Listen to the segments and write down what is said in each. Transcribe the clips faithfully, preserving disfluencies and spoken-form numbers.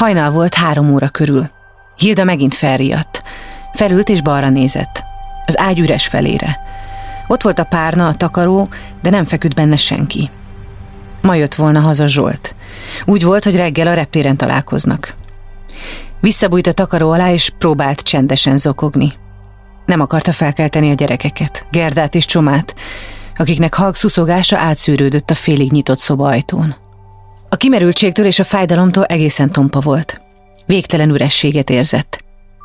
Hajnal volt három óra körül. Hilda megint felriadt. Felült és balra nézett. Az ágy üres felére. Ott volt a párna, a takaró, de nem feküdt benne senki. Ma jött volna haza Zsolt. Úgy volt, hogy reggel a reptéren találkoznak. Visszabújt a takaró alá, és próbált csendesen zokogni. Nem akarta felkelteni a gyerekeket, Gerdát és Csomát, akiknek halk szuszogása átszűrődött a félig nyitott szobaajtón. A kimerültségtől és a fájdalomtól egészen tompa volt. Végtelen ürességet érzett.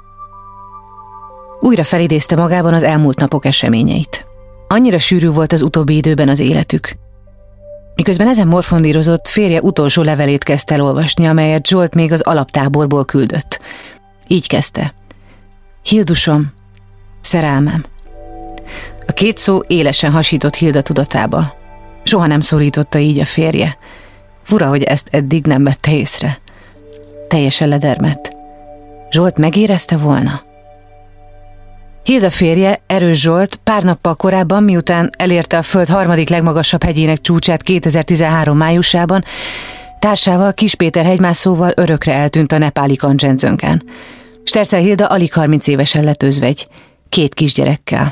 Újra felidézte magában az elmúlt napok eseményeit. Annyira sűrű volt az utóbbi időben az életük. Miközben ezen morfondírozott, férje utolsó levelét kezdte el olvasni, amelyet Zsolt még az alaptáborból küldött. Így kezdte. Hildusom, szerelmem. A két szó élesen hasított Hilda tudatába. Soha nem szólította így a férje. Fura, hogy ezt eddig nem vette észre. Teljesen ledermedt. Zsolt megérezte volna? Hilda férje, Erős Zsolt pár nappal korábban, miután elérte a föld harmadik legmagasabb hegyének csúcsát kétezer-tizenhárom májusában, társával, Kis Péter hegymászóval örökre eltűnt a nepáli Kancsendzsöngán. Stercel Hilda alig harminc évesen lett özvegy, két kisgyerekkel.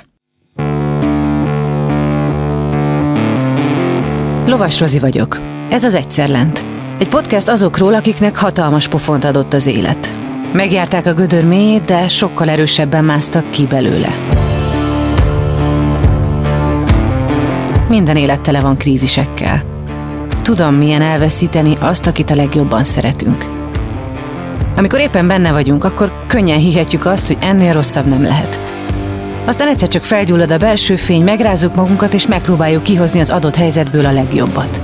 Lovas Rozi vagyok. Ez az Egyszer Lent. Egy podcast azokról, akiknek hatalmas pofont adott az élet. Megjárták a gödör mélyét, de sokkal erősebben másztak ki belőle. Minden élet tele van krízisekkel. Tudom, milyen elveszíteni azt, akit a legjobban szeretünk. Amikor éppen benne vagyunk, akkor könnyen hihetjük azt, hogy ennél rosszabb nem lehet. Aztán egyszer csak felgyullad a belső fény, megrázzuk magunkat, és megpróbáljuk kihozni az adott helyzetből a legjobbat.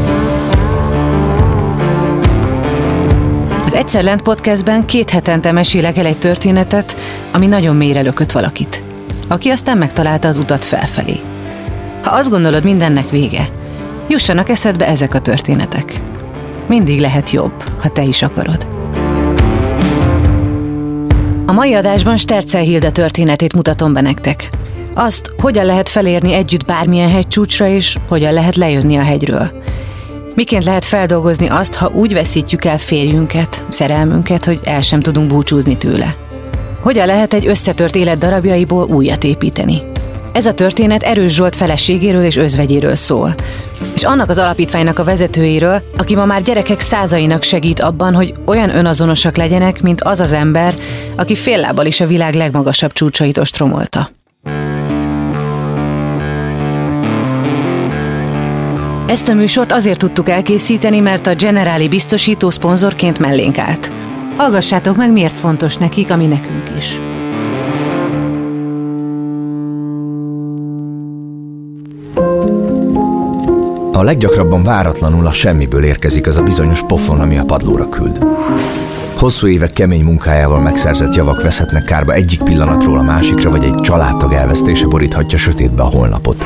Az Egyszer Lent podcastben két hetente mesélek el egy történetet, ami nagyon mélyre lökött valakit, aki aztán megtalálta az utat felfelé. Ha azt gondolod, mindennek vége, jussanak eszedbe ezek a történetek. Mindig lehet jobb, ha te is akarod. A mai adásban Stercel Hilda történetét mutatom be nektek. Azt, hogyan lehet felérni együtt bármilyen hegycsúcsra, és hogyan lehet lejönni a hegyről. Miként lehet feldolgozni azt, ha úgy veszítjük el férjünket, szerelmünket, hogy el sem tudunk búcsúzni tőle. Hogyan lehet egy összetört élet darabjaiból újat építeni. Ez a történet Erős Zsolt feleségéről és özvegyéről szól. És annak az alapítványnak a vezetőjéről, aki ma már gyerekek százainak segít abban, hogy olyan önazonosak legyenek, mint az az ember, aki fél lábbal is a világ legmagasabb csúcsait ostromolta. Ezt a műsort azért tudtuk elkészíteni, mert a Generali biztosító szponzorként mellénk állt. Hallgassátok meg, miért fontos nekik, ami nekünk is. A leggyakrabban váratlanul a semmiből érkezik az a bizonyos pofon, ami a padlóra küld. Hosszú évek kemény munkájával megszerzett javak veszhetnek kárba egyik pillanatról a másikra, vagy egy családtag elvesztése boríthatja sötétbe a holnapot.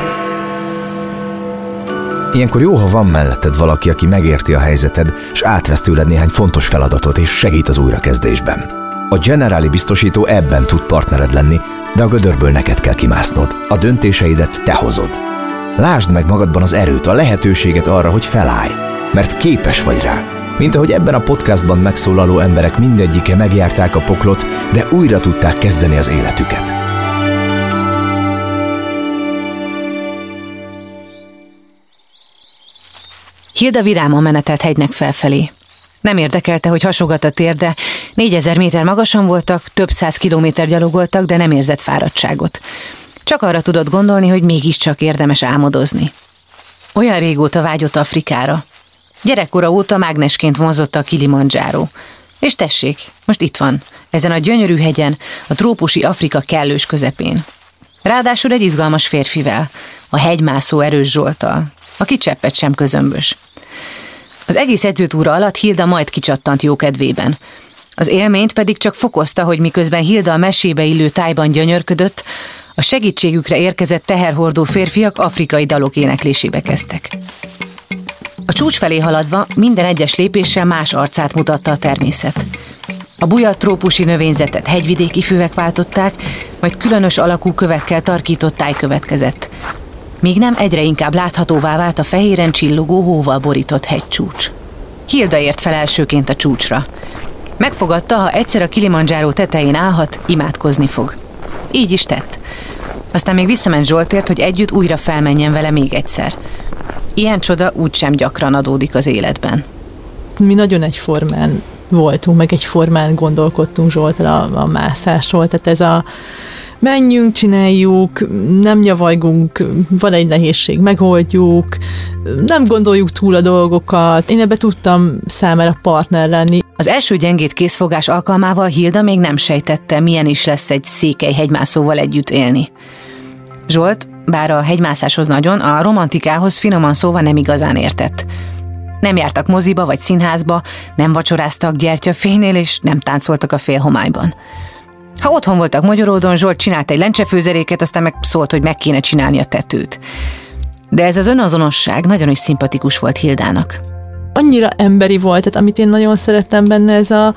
Ilyenkor jó, ha van melletted valaki, aki megérti a helyzeted, és átvesz tőled néhány fontos feladatot, és segít az újrakezdésben. A Generali biztosító ebben tud partnered lenni, de a gödörből neked kell kimásznod. A döntéseidet te hozod. Lásd meg magadban az erőt, a lehetőséget arra, hogy felállj, mert képes vagy rá. Mint ahogy ebben a podcastban megszólaló emberek mindegyike megjárták a poklot, de újra tudták kezdeni az életüket. Hilda vidáman menetelt hegynek felfelé. Nem érdekelte, hogy hasogat a térde, négyezer méter magasan voltak, több száz kilométer gyalogoltak, de nem érzett fáradtságot. Csak arra tudott gondolni, hogy mégiscsak érdemes álmodozni. Olyan régóta vágyott Afrikára. Gyerekkora óta mágnesként vonzotta a Kilimandzsáró. És tessék, most itt van, ezen a gyönyörű hegyen, a trópusi Afrika kellős közepén. Ráadásul egy izgalmas férfivel, a hegymászó Erős Zsolttal, aki cseppet sem közömbös. Az egész edzőtúra alatt Hilda majd kicsattant jókedvében. Az élményt pedig csak fokozta, hogy miközben Hilda a mesébe illő tájban gyönyörködött, a segítségükre érkezett teherhordó férfiak afrikai dalok éneklésébe kezdtek. A csúcs felé haladva minden egyes lépéssel más arcát mutatta a természet. A buja trópusi növényzetet hegyvidéki füvek váltották, majd különös alakú kövekkel tarkított táj következett. Míg nem egyre inkább láthatóvá vált a fehéren csillogó, hóval borított hegycsúcs. Hilda ért fel elsőként a csúcsra. Megfogadta, ha egyszer a Kilimandzsáró tetején állhat, imádkozni fog. Így is tett. Aztán még visszament Zsoltért, hogy együtt újra felmenjen vele még egyszer. Ilyen csoda úgysem gyakran adódik az életben. Mi nagyon egyformán voltunk, meg egyformán gondolkodtunk Zsolttal a, a mászásról, tehát ez a menjünk, csináljuk, nem nyavajgunk, van egy nehézség, megoldjuk, nem gondoljuk túl a dolgokat. Én ebbe tudtam számára partner lenni. Az első gyengét készfogás alkalmával Hilda még nem sejtette, milyen is lesz egy székely hegymászóval együtt élni. Zsolt, bár a hegymászáshoz nagyon, a romantikához finoman szóval nem igazán értett. Nem jártak moziba vagy színházba, nem vacsoráztak gyertyafénynél, és nem táncoltak a félhomályban. Ha otthon voltak Magyaródon, Zsolt csinált egy lencsefőzeréket, aztán meg szólt, hogy meg kéne csinálni a tetőt. De ez az önazonosság nagyon is szimpatikus volt Hildának. Annyira emberi volt, tehát amit én nagyon szerettem benne, ez a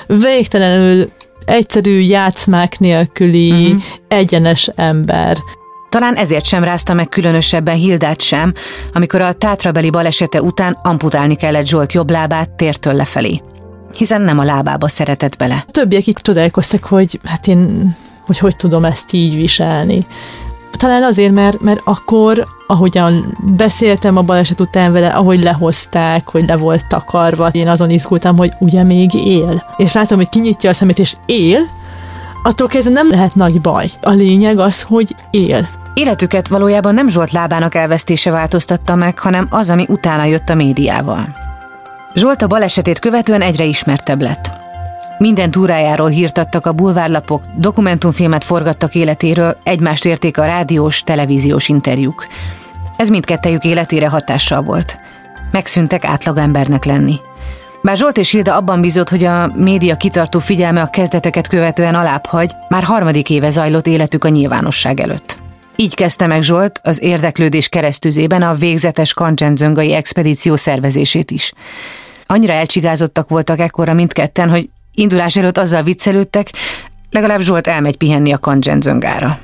végtelenül egyszerű játszmák nélküli uh-huh. egyenes ember. Talán ezért sem rázta meg különösebben Hildát sem, amikor a tátrabeli balesete után amputálni kellett Zsolt jobb lábát tértől lefelé. Hiszen nem a lábába szeretett bele. A többiek így csodálkoztak, hogy hát én, hogy hogy tudom ezt így viselni. Talán azért, mert, mert akkor, ahogyan beszéltem a baleset után vele, ahogy lehozták, hogy le volt takarva, én azon izgultam, hogy ugye még él. És látom, hogy kinyitja a szemét, és él, attól kezdve nem lehet nagy baj. A lényeg az, hogy él. Életüket valójában nem Zsolt lábának elvesztése változtatta meg, hanem az, ami utána jött a médiával. Zsolt a balesetét követően egyre ismertebb lett. Minden túrájáról hírt adtak a bulvárlapok, dokumentumfilmet forgattak életéről, egymást érték a rádiós, televíziós interjúk. Ez mindkettejük életére hatással volt. Megszűntek átlagembernek lenni. Bár Zsolt és Hilda abban bízott, hogy a média kitartó figyelme a kezdeteket követően alábbhagy, már harmadik éve zajlott életük a nyilvánosság előtt. Így kezdte meg Zsolt az érdeklődés keresztüzében a végzetes Kancsendzöngai expedíció szervezését is. Annyira elcsigázottak voltak ekkora mindketten, hogy indulás előtt azzal viccelődtek, legalább Zsolt elmegy pihenni a Kancsendzöngára.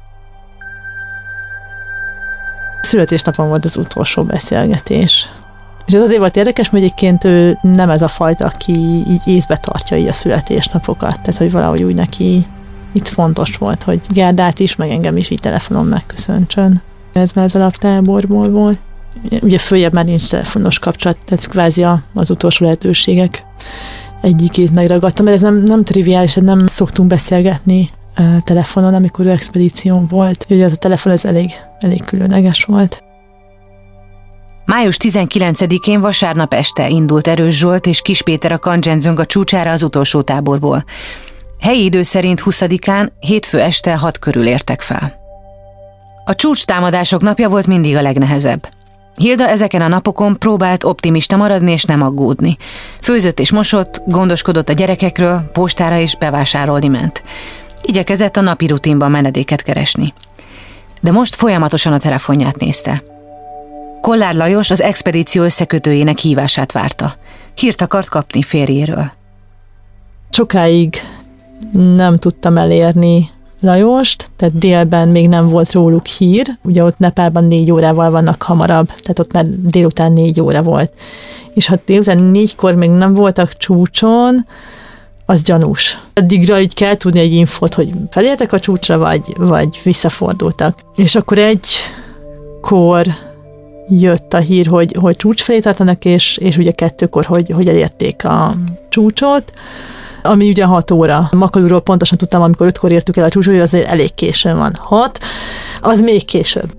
Születésnapon volt az utolsó beszélgetés. És ez azért volt érdekes, mert egyébként ő nem ez a fajta, aki így észbe tartja így a születésnapokat. Tehát, hogy valahogy úgy neki itt fontos volt, hogy Gerdát is, meg engem is így telefonon megköszöntsön. Ez már az alaptáborból volt. Ugye följebb már nincs telefonos kapcsolat, tehát kvázi az utolsó lehetőségek egyikét megragadtam, mert ez nem, nem triviális, nem szoktunk beszélgetni uh, telefonon, amikor ő expedíción volt. Ugye az a telefon ez elég, elég különleges volt. május tizenkilencedikén vasárnap este indult Erős Zsolt és Kis Péter a Kancsendzönga csúcsára az utolsó táborból. Helyi idő szerint huszadikán, hétfő este hat körül értek fel. A csúcstámadások napja volt mindig a legnehezebb. Hilda ezeken a napokon próbált optimista maradni és nem aggódni. Főzött és mosott, gondoskodott a gyerekekről, postára is bevásárolni ment. Igyekezett a napi rutinban menedéket keresni. De most folyamatosan a telefonját nézte. Kollár Lajos az expedíció összekötőjének hívását várta. Hírt akart kapni férjéről. Sokáig nem tudtam elérni Lajost, tehát délben még nem volt róluk hír, ugye ott Nepálban négy órával vannak hamarabb, tehát ott már délután négy óra volt. És ha délután négykor még nem voltak csúcson, az gyanús. Addigra így kell tudni egy infót, hogy felértek a csúcsra, vagy, vagy visszafordultak. És akkor egykor jött a hír, hogy, hogy csúcs felé tartanak, és, és ugye kettőkor, hogy, hogy elérték a csúcsot, ami ugye hat óra. Makalúról pontosan tudtam, amikor ötkor értük el a csúcsot, hogy azért elég későn van. Hat, az még később.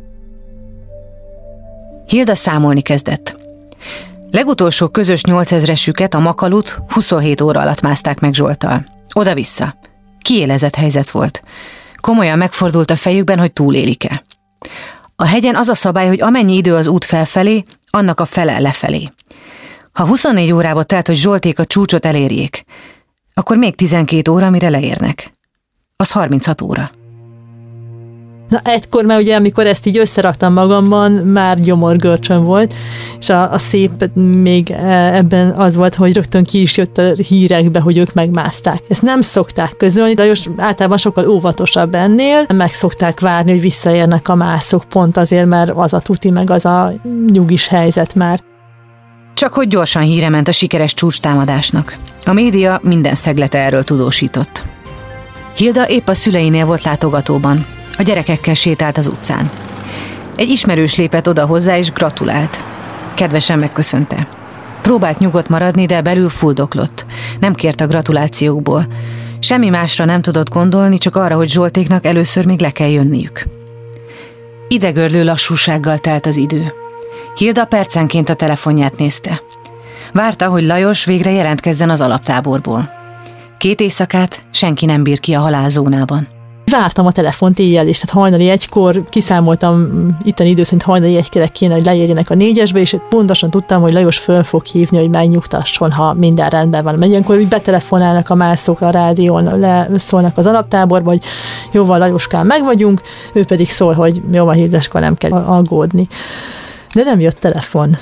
Hilda számolni kezdett. Legutolsó közös nyolcezresüket, a Makalut huszonhét óra alatt mászták meg Zsolttal. Oda-vissza. Kiélezett helyzet volt. Komolyan megfordult a fejükben, hogy túlélik-e. A hegyen az a szabály, hogy amennyi idő az út felfelé, annak a fele lefelé. Ha huszonnégy órába telt, hogy Zsolték a csúcsot elérjék, akkor még tizenkét óra, mire leérnek. Az harminchat óra. Na egykor már ugye, amikor ezt így összeraktam magamban, már gyomorgörcsön volt, és a, a szép még ebben az volt, hogy rögtön ki is jött a hírekbe, hogy ők megmászták. Ezt nem szokták közölni, de most általában sokkal óvatosabb ennél, meg szokták várni, hogy visszaérnek a mászok, pont azért, mert az a tuti, meg az a nyugis helyzet már. Csak hogy gyorsan híre ment a sikeres csúcstámadásnak. A média minden szeglete erről tudósított. Hilda épp a szüleinél volt látogatóban. A gyerekekkel sétált az utcán. Egy ismerős lépett oda hozzá és gratulált. Kedvesen megköszönte. Próbált nyugodt maradni, de belül fuldoklott. Nem kért a gratulációkból. Semmi másra nem tudott gondolni, csak arra, hogy Zsoltéknak először még le kell jönniük. Idegörlő lassúsággal telt az idő. Hilda percenként a telefonját nézte. Várta, hogy Lajos végre jelentkezzen az alaptáborból. Két éjszakát senki nem bír ki a halálzónában. Vártam a telefont éjjel is, tehát hajnali egykor kiszámoltam, itten időszint hajnali egykor kéne, hogy leérjenek a négyesbe, és pontosan tudtam, hogy Lajos föl fog hívni, hogy megnyugtasson, ha minden rendben van. Mert ilyenkor úgy betelefonálnak a mászok a rádión, leszólnak az alaptáborba, hogy jóval Lajoskán meg vagyunk, ő pedig szól, hogy jó van, Hildaskor nem kell aggódni. De nem jött telefon.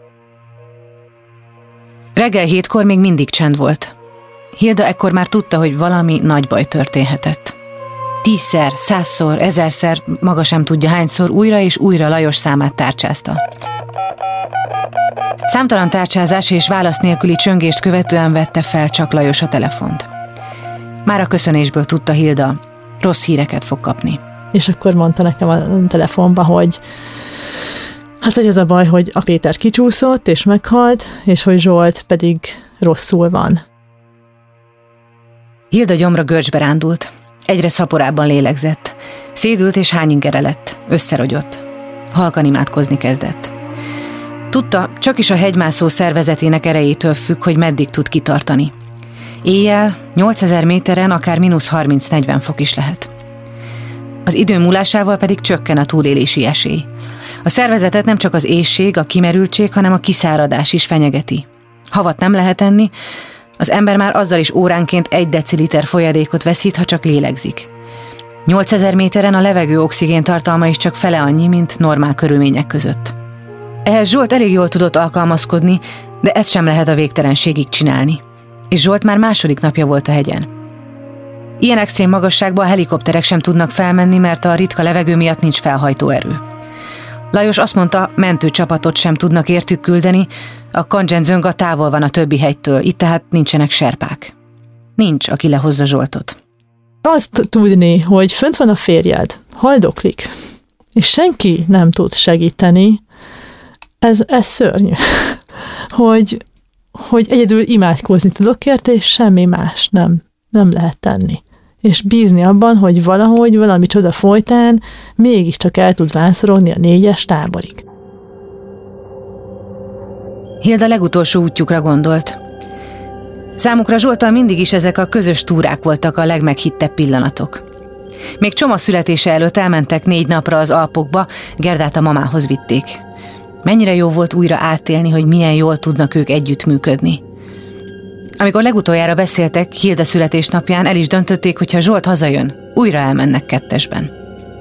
Reggel hétkor még mindig csend volt. Hilda ekkor már tudta, hogy valami nagy baj történhetett. Tízszer, százszor, ezerszer, maga sem tudja hányszor újra és újra Lajos számát tárcsázta. Számtalan tárcsázás és válasz nélküli csöngést követően vette fel csak Lajos a telefont. Már a köszönésből tudta Hilda, rossz híreket fog kapni. És akkor mondta nekem a telefonba, hogy hát, hogy az a baj, hogy a Péter kicsúszott és meghalt, és hogy Zsolt pedig rosszul van. Hilda gyomra görcsbe rándult. Egyre szaporábban lélegzett. Szédült és hányingere lett, összerogyott. Halkan imádkozni kezdett. Tudta, csak is a hegymászó szervezetének erejétől függ, hogy meddig tud kitartani. Éjjel nyolcezer méteren akár mínusz harminc-negyven fok is lehet. Az idő múlásával pedig csökken a túlélési esély. A szervezetet nem csak az éhség, a kimerültség, hanem a kiszáradás is fenyegeti. Havat nem lehet enni, az ember már azzal is óránként egy deciliter folyadékot veszít, ha csak lélegzik. nyolcezer méteren a levegő oxigén tartalma is csak fele annyi, mint normál körülmények között. Ehhez Zsolt elég jól tudott alkalmazkodni, de ezt sem lehet a végtelenségig csinálni. És Zsolt már második napja volt a hegyen. Ilyen extrém magasságban a helikopterek sem tudnak felmenni, mert a ritka levegő miatt nincs felhajtó erő. Lajos azt mondta, mentőcsapatot sem tudnak értük küldeni, a Kandzsenzönga távol van a többi hegytől, itt tehát nincsenek serpák. Nincs, aki lehozza Zsoltot. Azt tudni, hogy fönt van a férjed, haldoklik, és senki nem tud segíteni, ez, ez szörnyű. hogy, hogy egyedül imádkozni tudok érte, és semmi más nem, nem lehet tenni. És bízni abban, hogy valahogy, valami csoda folytán mégiscsak el tud vászorogni a négyes táborig. Hilda legutolsó útjukra gondolt. Számukra Zsolttal mindig is ezek a közös túrák voltak a legmeghittebb pillanatok. Még Csoma születése előtt elmentek négy napra az Alpokba, Gerdát a mamához vitték. Mennyire jó volt újra átélni, hogy milyen jól tudnak ők együttműködni. Amikor legutoljára beszéltek, Hilda születésnapján el is döntötték, hogy ha Zsolt hazajön, újra elmennek kettesben.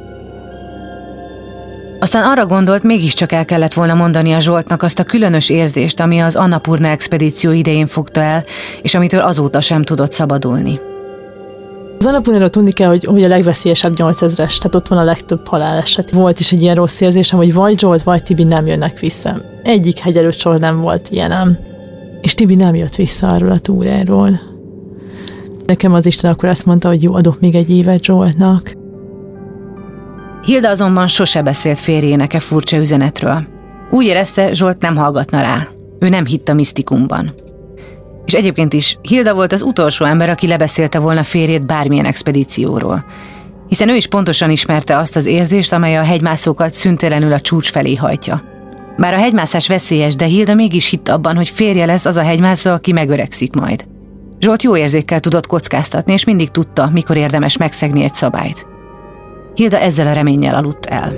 Aztán arra gondolt, mégiscsak el kellett volna mondani a Zsoltnak azt a különös érzést, ami az Annapurna expedíció idején fogta el, és amitől azóta sem tudott szabadulni. Az Annapurnáról tudni kell, hogy, hogy a legveszélyesebb nyolcezres, tehát ott van a legtöbb haláleset. Volt is egy ilyen rossz érzésem, hogy vagy Zsolt, vagy Tibi nem jönnek vissza. Egyik hegy előtt soha nem volt ilyenem. És Tibi nem jött vissza arról a túráról. Nekem az Isten akkor azt mondta, hogy jó, adok még egy évet Zsoltnak. Hilda azonban sose beszélt férjének e furcsa üzenetről. Úgy érezte, Zsolt nem hallgatna rá. Ő nem hitt a misztikumban. És egyébként is Hilda volt az utolsó ember, aki lebeszélte volna férjét bármilyen expedícióról. Hiszen ő is pontosan ismerte azt az érzést, amely a hegymászókat szüntelenül a csúcs felé hajtja. Bár a hegymászás veszélyes, de Hilda mégis hitt abban, hogy férje lesz az a hegymászó, aki megöregszik majd. Zsolt jó érzékkel tudott kockáztatni, és mindig tudta, mikor érdemes megszegni egy szabályt. Hilda ezzel a reménnyel aludt el.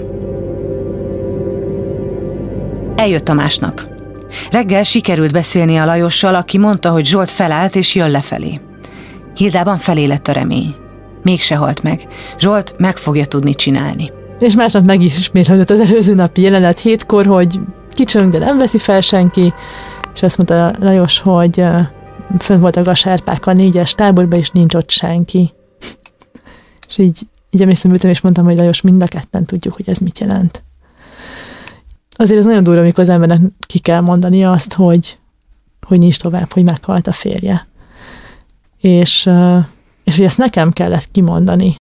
Eljött a másnap. Reggel sikerült beszélni a Lajossal, aki mondta, hogy Zsolt felállt és jön lefelé. Hildában felé lett a remény. Mégse halt meg. Zsolt meg fogja tudni csinálni. És másnap meg is ismétlődött az előző napi jelenet hétkor, hogy kicsöng, de nem veszi fel senki, és azt mondta Lajos, hogy fönn voltak a serpák a négyes táborban, és nincs ott senki. És így, így emlékszem, ültem, és mondtam, hogy Lajos, mind a ketten tudjuk, hogy ez mit jelent. azért ez nagyon durva, amikor az embernek ki kell mondani azt, hogy, hogy nincs tovább, hogy meghalt a férje. És, és hogy ezt nekem kellett kimondani.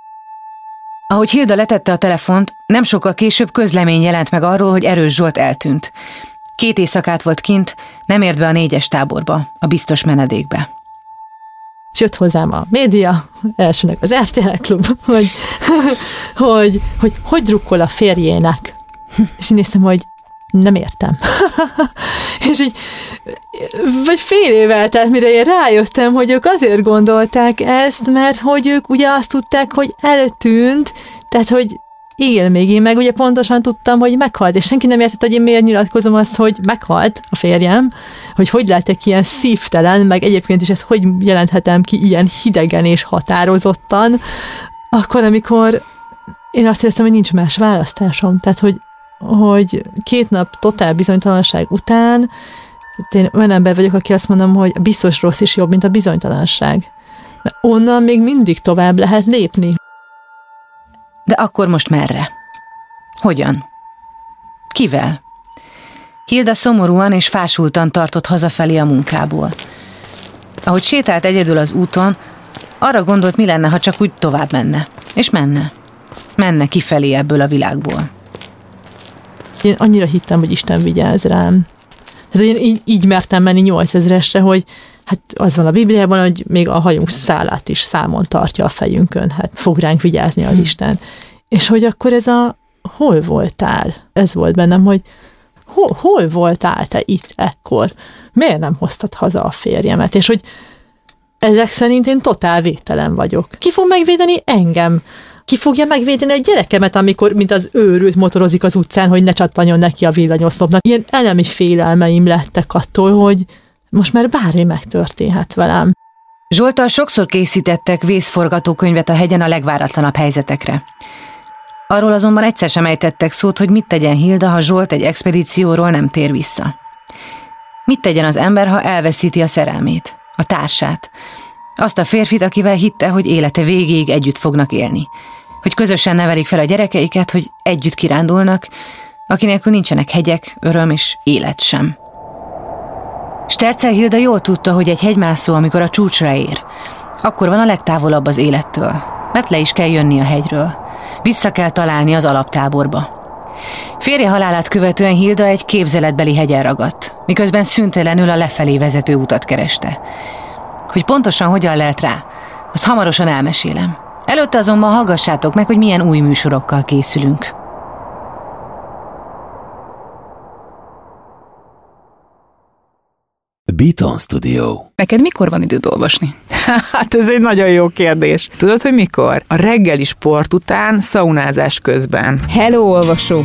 Ahogy Hilda letette a telefont, nem sokkal később közlemény jelent meg arról, hogy Erős Zsolt eltűnt. Két éjszakát volt kint, nem ért be a négyes táborba, a biztos menedékbe. És jött hozzám a média, elsőnek az er té el Klub, hogy hogy, hogy, hogy drukkol a férjének. És én néztem, hogy nem értem. És így, vagy fél év eltelt, mire én rájöttem, hogy ők azért gondolták ezt, mert hogy ők ugye azt tudták, hogy eltűnt, tehát hogy él még. Én meg ugye pontosan tudtam, hogy meghalt, és senki nem értett, hogy én miért nyilatkozom azt, hogy meghalt a férjem, hogy hogy lehetek ilyen szívtelen, meg egyébként is ezt hogy jelenthetem ki ilyen hidegen és határozottan, akkor, amikor én azt éreztem, hogy nincs más választásom. Tehát, hogy, hogy két nap totál bizonytalanság után én olyan ember vagyok, aki azt mondom, hogy biztos rossz is jobb, mint a bizonytalanság. De onnan még mindig tovább lehet lépni. De akkor most merre? Hogyan? Kivel? Hilda szomorúan és fásultan tartott hazafelé a munkából. Ahogy sétált egyedül az úton, arra gondolt, mi lenne, ha csak úgy tovább menne. És menne. Menne kifelé ebből a világból. Én annyira hittem, hogy Isten vigyáz rám. Tehát én így, így mertem menni nyolcezresre, hogy hát az van a Bibliában, hogy még a hajunk szálát is számon tartja a fejünkön, hát fog ránk vigyázni az Isten. És hogy akkor ez a hol voltál? Ez volt bennem, hogy hol, hol voltál te itt ekkor? Miért nem hoztad haza a férjemet? És hogy ezek szerint én totál védtelen vagyok. Ki fog megvédeni engem? Ki fogja megvédeni a gyerekemet, amikor, mint az őrült motorozik az utcán, hogy ne csattanjon neki a villanyoszlopnak? Ilyen elemi félelmeim lettek attól, hogy most már bármi megtörténhet velem. Zsolttal sokszor készítettek vészforgatókönyvet a hegyen a legváratlanabb helyzetekre. Arról azonban egyszer sem ejtettek szót, hogy mit tegyen Hilda, ha Zsolt egy expedícióról nem tér vissza. Mit tegyen az ember, ha elveszíti a szerelmét, a társát, azt a férfit, akivel hitte, hogy élete végéig együtt fognak élni, hogy közösen nevelik fel a gyerekeiket, hogy együtt kirándulnak, akinélkül nincsenek hegyek, öröm és élet sem. Stercel Hilda jól tudta, hogy egy hegymászó, amikor a csúcsra ér, akkor van a legtávolabb az élettől, mert le is kell jönni a hegyről. Vissza kell találni az alaptáborba. Férje halálát követően Hilda egy képzeletbeli hegyen ragadt, miközben szüntelenül a lefelé vezető utat kereste. Hogy pontosan hogyan lehet rá, azt hamarosan elmesélem. Előtte azonban hallgassátok meg, hogy milyen új műsorokkal készülünk. Beaton Studio. Neked mikor van időd olvasni? Hát ez egy nagyon jó kérdés. Tudod, hogy mikor? A reggeli sport után, szaunázás közben. Hello, olvasó!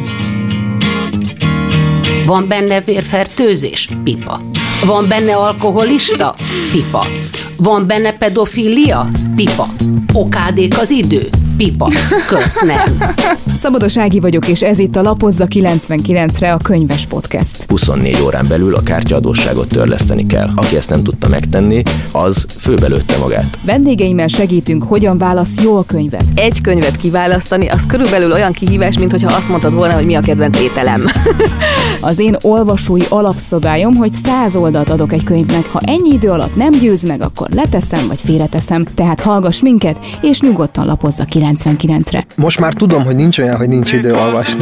Van benne vérfertőzés? Pipa. Van benne alkoholista? Pipa. Van benne pedofília? Pipa. Okádék az idő? Pipa. Kösz nem. Szabados Ági vagyok, és ez itt a Lapozza kilencvenkilencre a könyves podcast. huszonnégy órán belül a kártyaadósságot törleszteni kell. Aki ezt nem tudta megtenni, az főbelőtte magát. Vendégeimmel segítünk, hogyan válasz jól könyvet. Egy könyvet kiválasztani, az körülbelül olyan kihívás, mint hogyha azt mondtad volna, hogy mi a kedvenc ételem. Az én olvasói alapszabályom, hogy száz oldalt adok egy könyvnek. Ha ennyi idő alatt nem győz meg, akkor leteszem vagy félreteszem. Tehát hallgass minket, és nyugodtan lapozza kilencvenkilencre. Most már tudom, hogy nincs olyan, hogy nincs idő olvasni.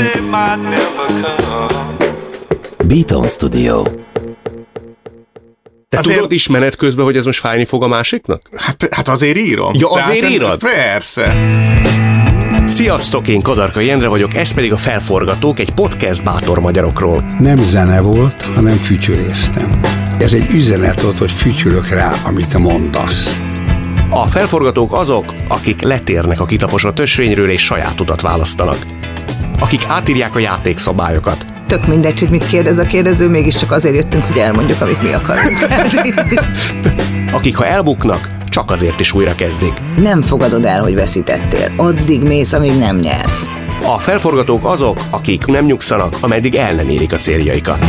Beaton Studio. Te azért... tudod is menet közben, hogy ez most fájni fog a másiknak? Hát, hát azért írom. Ja, azért Tehát, írod? Persze. Sziasztok, én Kadarkai Endre vagyok, ez pedig a Felforgatók, egy podcast bátor magyarokról. Nem zene volt, hanem fütyöréztem. Ez egy üzenet volt, hogy fütyülök rá, amit mondasz. A Felforgatók azok, akik letérnek a kitaposott ösvényről és saját utat választanak. Akik átírják a játékszabályokat. Tök mindegy, hogy mit kérdez a kérdező, mégiscsak azért jöttünk, hogy elmondjuk, amit mi akarunk. Akik, ha elbuknak, csak azért is újra kezdik. Nem fogadod el, hogy veszítettél. Addig mész, amíg nem nyersz. A Felforgatók azok, akik nem nyugszanak, ameddig el nem érik a céljaikat.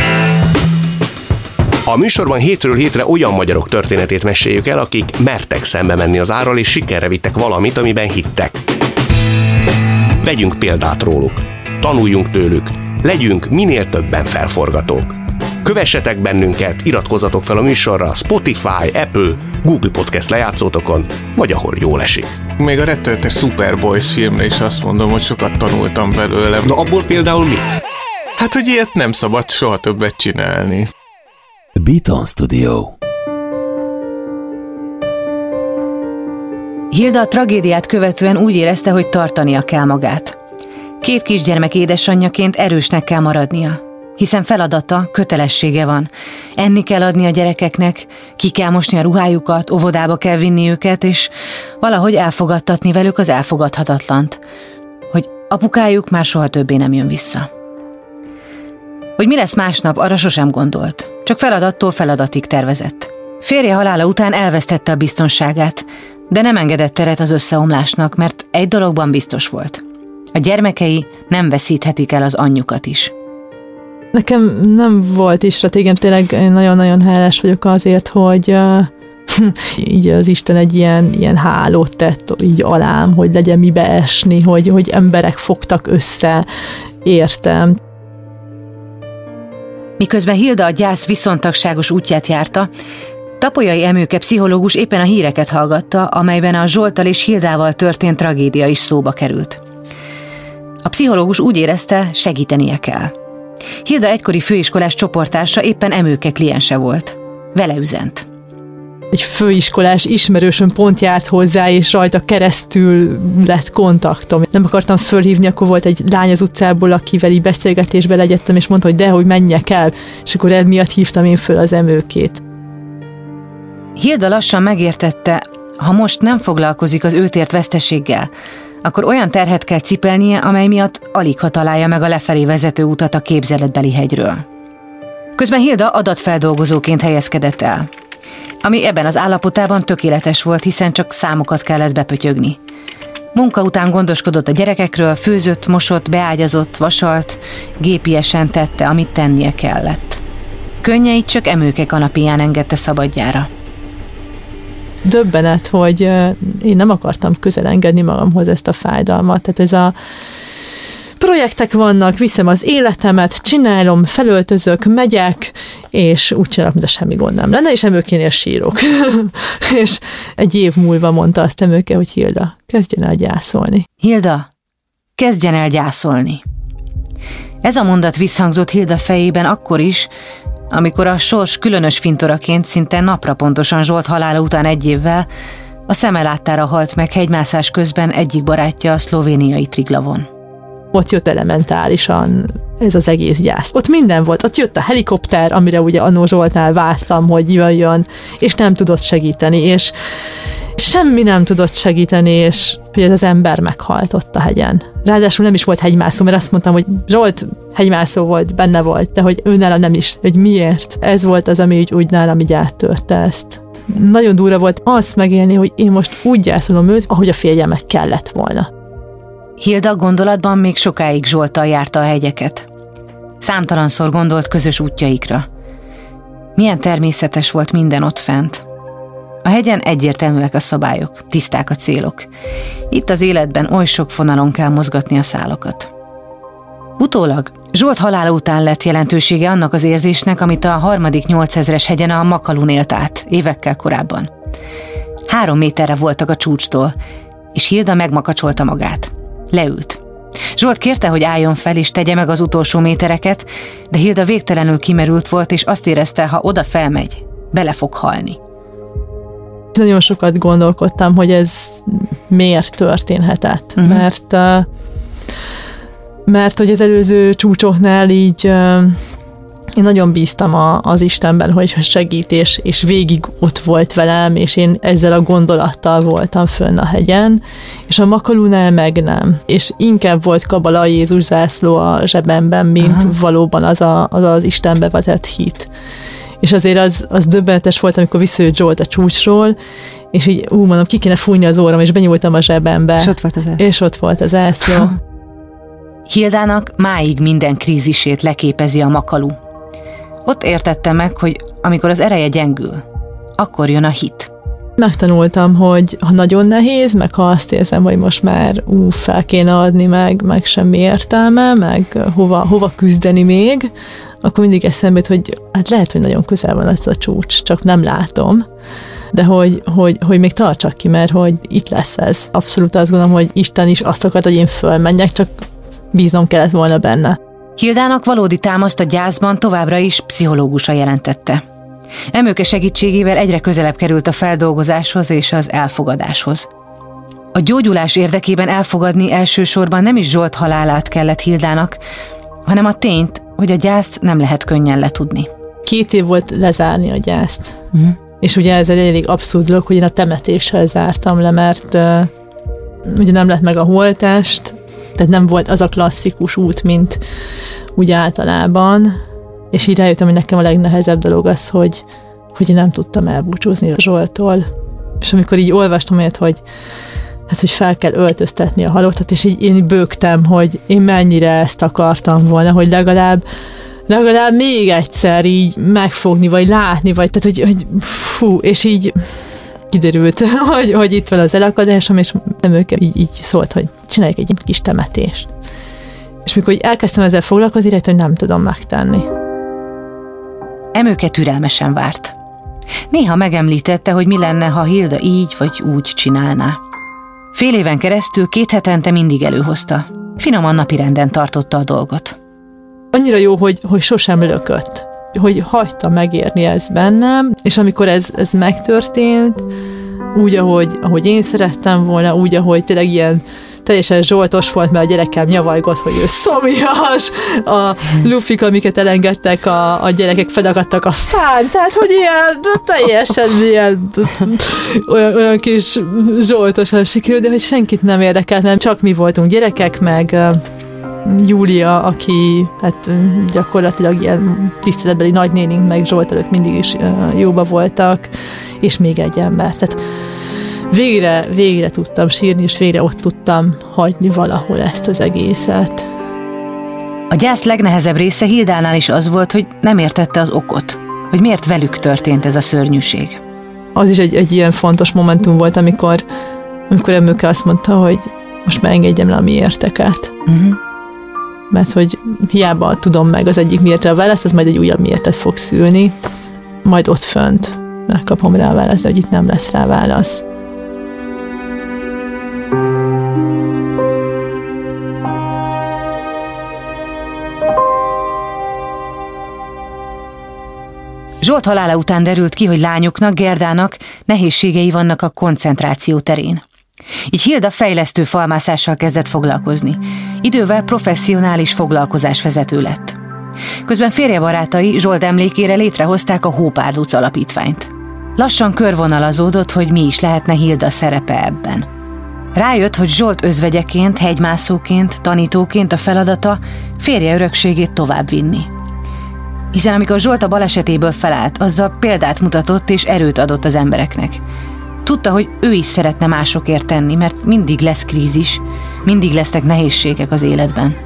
A műsorban hétről hétre olyan magyarok történetét meséljük el, akik mertek szembe menni az árral, és sikerre vittek valamit, amiben hittek. Vegyünk példát róluk, tanuljunk tőlük, Legyünk minél többen felforgatók. Kövessetek bennünket, iratkozzatok fel a műsorra Spotify, Apple, Google Podcast lejátszótokon, vagy ahol jól esik. Még a rettenetes Superboys filmre is azt mondom, hogy sokat tanultam belőle. Na abból például mit? Hát, hogy ilyet nem szabad soha többet csinálni. Beaton Studio. Hilda a tragédiát követően úgy érezte, hogy tartania kell magát. Két kisgyermek édesanyjaként erősnek kell maradnia, hiszen feladata, kötelessége van. Enni kell adni a gyerekeknek, ki kell mosni a ruhájukat, óvodába kell vinni őket, és valahogy elfogadtatni velük az elfogadhatatlant, hogy apukájuk már soha többé nem jön vissza. Hogy mi lesz másnap, arra sosem gondolt, csak feladattól feladatig tervezett. Férje halála után elvesztette a biztonságát, de nem engedett teret az összeomlásnak, mert egy dologban biztos volt. A gyermekei nem veszíthetik el az anyjukat is. Nekem nem volt is stratégiem, tényleg nagyon-nagyon hálás vagyok azért, hogy uh, így az Isten egy ilyen, ilyen hálót tett így alám, hogy legyen mibe esni, hogy, hogy emberek fogtak össze, értem. Miközben Hilda a gyász viszontagságos útját járta, Tapolyai Emőke pszichológus éppen a híreket hallgatta, amelyben a Zsolttal és Hildával történt tragédia is szóba került. A pszichológus úgy érezte, segítenie kell. Hilda egykori főiskolás csoporttársa éppen Emőke kliense volt. Vele üzent. Egy főiskolás ismerősöm pont járt hozzá, és rajta keresztül lett kontaktom. Nem akartam fölhívni, akkor volt egy lány az utcából, akivel így beszélgetésbe legyettem, és mondta, hogy de, hogy menjek el, és akkor emiatt hívtam én föl az Emőkét. Hilda lassan megértette, ha most nem foglalkozik az őt ért veszteséggel, akkor olyan terhet kell cipelnie, amely miatt aligha találja meg a lefelé vezető utat a képzeletbeli hegyről. Közben Hilda adatfeldolgozóként helyezkedett el, ami ebben az állapotában tökéletes volt, hiszen csak számokat kellett bepötyögni. Munka után gondoskodott a gyerekekről, főzött, mosott, beágyazott, vasalt, gépiesen tette, amit tennie kellett. Könnyeit csak Emőke kanapéján engedte szabadjára. Döbbenet, hogy én nem akartam közel engedni magamhoz ezt a fájdalmat. Tehát ez a projektek vannak, viszem az életemet, csinálom, felöltözök, megyek, és úgy csinálok, mint a semmi gond nem lenne, és Emőkénél sírok. És egy év múlva mondta azt Emőke, hogy Hilda, kezdjen el gyászolni. Hilda, kezdjen el gyászolni. Ez a mondat visszhangzott Hilda fejében akkor is, amikor a sors különös fintoraként szinte napra pontosan Zsolt halála után egy évvel a szeme láttára halt meg hegymászás közben egyik barátja a szlovéniai Triglavon. Ott jött elementárisan ez az egész gyász. Ott minden volt. Ott jött a helikopter, amire ugye annó Zsoltnál vártam, hogy jöjjön, és nem tudott segíteni, és semmi nem tudott segíteni, és hogy ez az ember meghalt ott a hegyen. Ráadásul nem is volt hegymászó, mert azt mondtam, hogy Zsolt hegymászó volt, benne volt, de hogy ő nála nem is, hogy miért. Ez volt az, ami úgy, úgy nálam így áttörte ezt. Nagyon durva volt azt megélni, hogy én most úgy gyászolom őt, ahogy a férjemet kellett volna. Hilda gondolatban még sokáig Zsolttal járta a hegyeket. Számtalanszor gondolt közös útjaikra. Milyen természetes volt minden ott fent. A hegyen egyértelműek a szabályok, tiszták a célok. Itt az életben oly sok fonalon kell mozgatni a szálakat. Utólag Zsolt halála után lett jelentősége annak az érzésnek, amit a harmadik nyolcezres hegyen a Makalun élt át, évekkel korábban. Három méterre voltak a csúcstól, és Hilda megmakacsolta magát. Leült. Zsolt kérte, hogy álljon fel és tegye meg az utolsó métereket, de Hilda végtelenül kimerült volt, és azt érezte, ha oda felmegy, bele fog halni. Nagyon sokat gondolkodtam, hogy ez miért történhetett, uh-huh. mert, mert hogy az előző csúcsoknál így én nagyon bíztam a, az Istenben, hogy segít, és, és végig ott volt velem, és én ezzel a gondolattal voltam fönn a hegyen, és a Makalunál meg nem. És inkább volt kabala Jézus zászló a zsebemben, mint Aha. valóban az, a, az az Istenbe vetett hit. És azért az, az döbbenetes volt, amikor visszajött Zsolt a csúcsról, és így ú, mondom, ki kéne fújni az óram, és benyúltam a zsebembe. És ott volt az zászló. És ott volt az zászló. Hildának máig minden krízisét leképezi a Makalu. Ott értette meg, hogy amikor az ereje gyengül, akkor jön a hit. Megtanultam, hogy ha nagyon nehéz, meg ha azt érzem, hogy most már ú, fel kéne adni, meg, meg semmi értelme, meg hova, hova küzdeni még, akkor mindig eszembe jut, hogy hát lehet, hogy nagyon közel van ez a csúcs, csak nem látom, de hogy, hogy, hogy még tartsak ki, mert hogy itt lesz ez. Abszolút azt gondolom, hogy Isten is azt akart, hogy én fölmenjek, csak bíznom kellett volna benne. Hildának valódi támaszt a gyászban továbbra is pszichológusa jelentette. Emőke segítségével egyre közelebb került a feldolgozáshoz és az elfogadáshoz. A gyógyulás érdekében elfogadni elsősorban nem is Zsolt halálát kellett Hildának, hanem a tényt, hogy a gyászt nem lehet könnyen letudni. Két év volt lezárni a gyászt. Uh-huh. És ugye ez egy elég abszurd dolog, hogy én a temetéssel zártam le, mert uh, ugye nem lett meg a holttest, tehát nem volt az a klasszikus út, mint úgy általában, és így rájöttem, hogy nekem a legnehezebb dolog az, hogy, hogy én nem tudtam elbúcsúzni Zsolttól. És amikor így olvastam olyat, hogy hát, hogy fel kell öltöztetni a halottat, és így én bőgtem, hogy én mennyire ezt akartam volna, hogy legalább legalább még egyszer így megfogni, vagy látni, vagy tehát, hogy, hogy fú, és így kiderült, hogy, hogy itt van az elakadásom, és nem ők így, így szólt, hogy csináljuk egy kis temetést. És mikor így elkezdtem ezzel foglalkozni, rájöttem, hogy nem tudom megtenni. Emőke türelmesen várt. Néha megemlítette, hogy mi lenne, ha Hilda így vagy úgy csinálná. Fél éven keresztül két hetente mindig előhozta. Finoman napirenden tartotta a dolgot. Annyira jó, hogy, hogy sosem lökött, hogy hagyta megérni ez bennem, és amikor ez, ez megtörtént, úgy, ahogy, ahogy én szerettem volna, úgy, ahogy tényleg ilyen teljesen zsoltos volt, mert a gyerekem nyavajgott, hogy ő szomjas, a lufik, amiket elengedtek, a, a gyerekek felakadtak a fán, tehát, hogy ilyen teljesen ilyen olyan, olyan kis zsoltosan sikerült, de hogy senkit nem érdekelt, mert csak mi voltunk gyerekek, meg Júlia, aki hát gyakorlatilag ilyen tiszteletbeli nagynénink, meg Zsolt előtt mindig is jóba voltak, és még egy ember. Tehát végre, végre tudtam sírni, és végre ott tudtam hagyni valahol ezt az egészet. A gyász legnehezebb része Hildánál is az volt, hogy nem értette az okot, hogy miért velük történt ez a szörnyűség. Az is egy, egy ilyen fontos momentum volt, amikor, amikor Emőke azt mondta, hogy most már engedjem le a miérteket. Uh-huh. Mert hogy hiába tudom meg az egyik miértre a választ, az majd egy újabb miértet fog szülni, majd ott fönt megkapom rá a választ, hogy itt nem lesz rá válasz. Zsolt halála után derült ki, hogy lányoknak, Gerdának nehézségei vannak a koncentráció terén. Így Hilda fejlesztő falmászással kezdett foglalkozni. Idővel professzionális foglalkozásvezető lett. Közben férjebarátai Zsolt emlékére létrehozták a Hópárduc alapítványt. Lassan körvonalazódott, hogy mi is lehetne Hilda szerepe ebben. Rájött, hogy Zsolt özvegyeként, hegymászóként, tanítóként a feladata férje örökségét továbbvinni. Hiszen amikor Zsolt a balesetéből felállt, azzal példát mutatott és erőt adott az embereknek. Tudta, hogy ő is szeretne másokért tenni, mert mindig lesz krízis, mindig lesznek nehézségek az életben.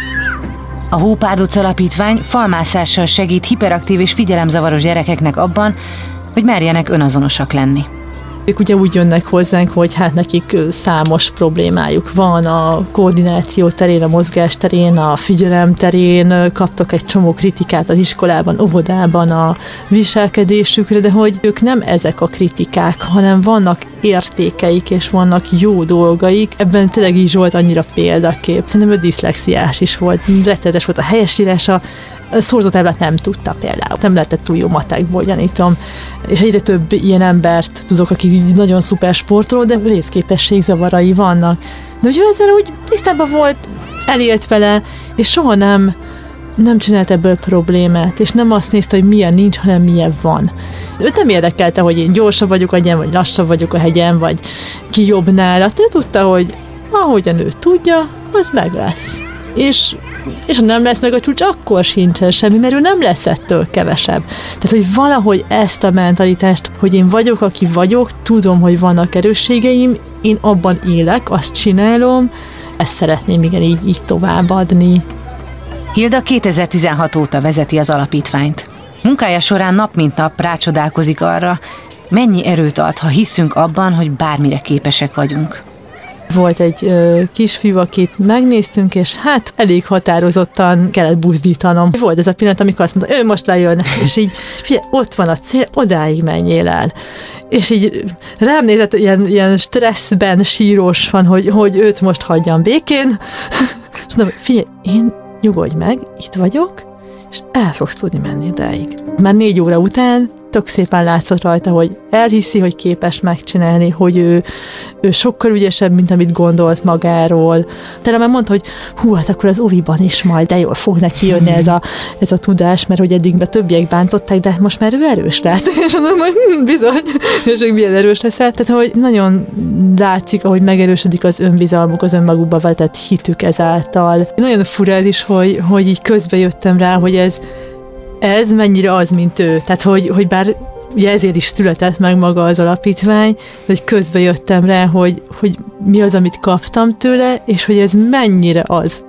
A Hópárduc alapítvány falmászással segít hiperaktív és figyelemzavaros gyerekeknek abban, hogy merjenek önazonosak lenni. Ők ugye úgy jönnek hozzánk, hogy hát nekik számos problémájuk van a koordináció terén, a mozgás terén, a figyelem terén, kaptak egy csomó kritikát az iskolában, óvodában a viselkedésükre, de hogy ők nem ezek a kritikák, hanem vannak értékeik, és vannak jó dolgaik. Ebben tényleg így Zsolt annyira példakép. Szerintem ő diszlexiás is volt, rettenetes volt a helyesírása, szorzótáblát nem tudta például. Nem lehetett túl jó matekból, gyanítom. És egyre több ilyen embert tudok, akik nagyon szuper sportoló, de részképességzavarai vannak. De hogy ő ezzel úgy tisztában volt, elélt vele, és soha nem, nem csinált ebből problémát, és nem azt nézte, hogy milyen nincs, hanem milyen van. Őt nem érdekelte, hogy én gyorsabb vagyok a hegyen, vagy lassabb vagyok a hegyen, vagy ki jobb nála. Ő tudta, hogy ahogyan ő tudja, az meg lesz. És, és ha nem lesz meg a csúcs, akkor sincsen semmi, mert ő nem lesz ettől kevesebb. Tehát, hogy valahogy ezt a mentalitást, hogy én vagyok, aki vagyok, tudom, hogy vannak erősségeim, én abban élek, azt csinálom, ezt szeretném igen így, így továbbadni. Hilda kétezer-tizenhat óta vezeti az alapítványt. Munkája során nap mint nap rácsodálkozik arra, mennyi erőt ad, ha hiszünk abban, hogy bármire képesek vagyunk. Volt egy ö, kisfiú, akit megnéztünk, és hát elég határozottan kellett buzdítanom. Volt ez a pillanat, amikor azt mondta, ő most lejön, és így, figyelj, ott van a cél, odáig menjél el. És így rám nézett, ilyen, ilyen stresszben sírós van, hogy, hogy őt most hagyjam békén. És mondom, figyelj, én nyugodj meg, itt vagyok, és el fogsz tudni menni idáig. Már négy óra után tök szépen látszott rajta, hogy elhiszi, hogy képes megcsinálni, hogy ő, ő sokkal ügyesebb, mint amit gondolt magáról. Talán már mondta, hogy hú, hát akkor az oviban is majd, de jól fog neki jönni ez a, ez a tudás, mert hogy eddig be többiek bántották, de most már ő erős lett. És mondom, hogy hm, bizony, és még milyen erős leszel. Tehát, hogy nagyon látszik, ahogy megerősödik az önbizalmuk, az önmagukba vetett hitük ezáltal. Nagyon fura ez is, hogy, hogy így közbe jöttem rá, hogy ez ez mennyire az, mint ő. Tehát, hogy, hogy bár ugye ezért is született meg maga az alapítvány, de hogy közbe jöttem rá, hogy, hogy mi az, amit kaptam tőle, és hogy ez mennyire az.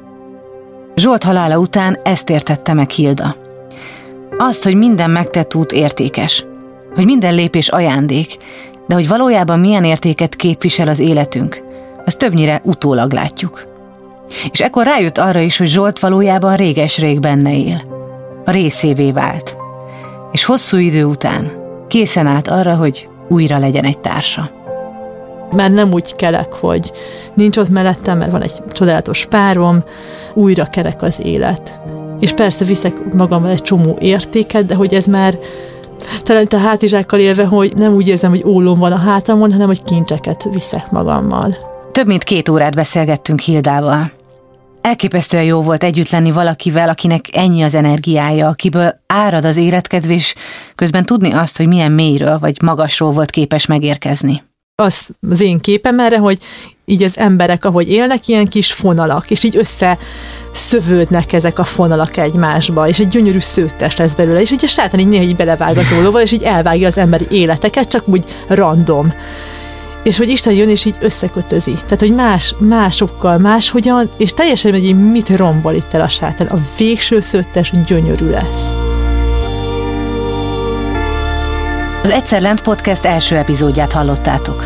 Zsolt halála után ezt értette meg Hilda. Azt, hogy minden megtett út értékes, hogy minden lépés ajándék, de hogy valójában milyen értéket képvisel az életünk, azt többnyire utólag látjuk. És ekkor rájött arra is, hogy Zsolt valójában réges-rég benne él. A részévé vált, és hosszú idő után készen állt arra, hogy újra legyen egy társa. Már nem úgy kelek, hogy nincs ott mellettem, mert van egy csodálatos párom, újra kerek az élet. És persze viszek magammal egy csomó értéket, de hogy ez már talán a hátizsákkal élve, hogy nem úgy érzem, hogy ólom van a hátamon, hanem hogy kincseket viszek magammal. Több mint két órát beszélgettünk Hildával. Elképesztően jó volt együtt lenni valakivel, akinek ennyi az energiája, akiből árad az életkedv, és közben tudni azt, hogy milyen mélyről vagy magasról volt képes megérkezni. Az az én képem erre, hogy így az emberek, ahogy élnek, ilyen kis fonalak, és így összeszövődnek ezek a fonalak egymásba, és egy gyönyörű szőttes lesz belőle, és így a sátán így néha így belevág az ólóval, és így elvágja az emberi életeket, csak úgy random. És hogy Isten jön, és így összekötözi. Tehát, hogy más, másokkal, máshogyan, és teljesen, hogy mit rombol itt el a sátán. A végső szőttes gyönyörű lesz. Az Egyszer Lent podcast első epizódját hallottátok.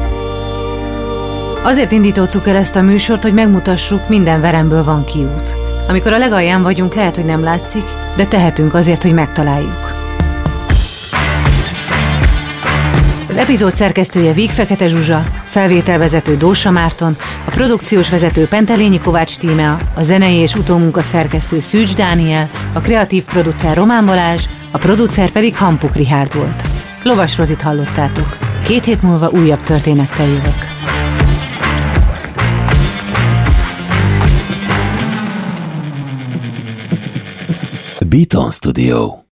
Azért indítottuk el ezt a műsort, hogy megmutassuk, minden veremből van kiút. Amikor a legalján vagyunk, lehet, hogy nem látszik, de tehetünk azért, hogy megtaláljuk. Az epizód szerkesztője Víg Fekete Zsuzsa, felvételvezető Dósa Márton, a produkciós vezető Pentelényi Kovács Tímea, a zenei és utómunka szerkesztő Szűcs Dániel, a kreatív producer Román Balázs, a producer pedig Hampuk Richárd volt. Lovas Rozit hallottátok. Két hét múlva újabb történettel jövök. Beaton Studio.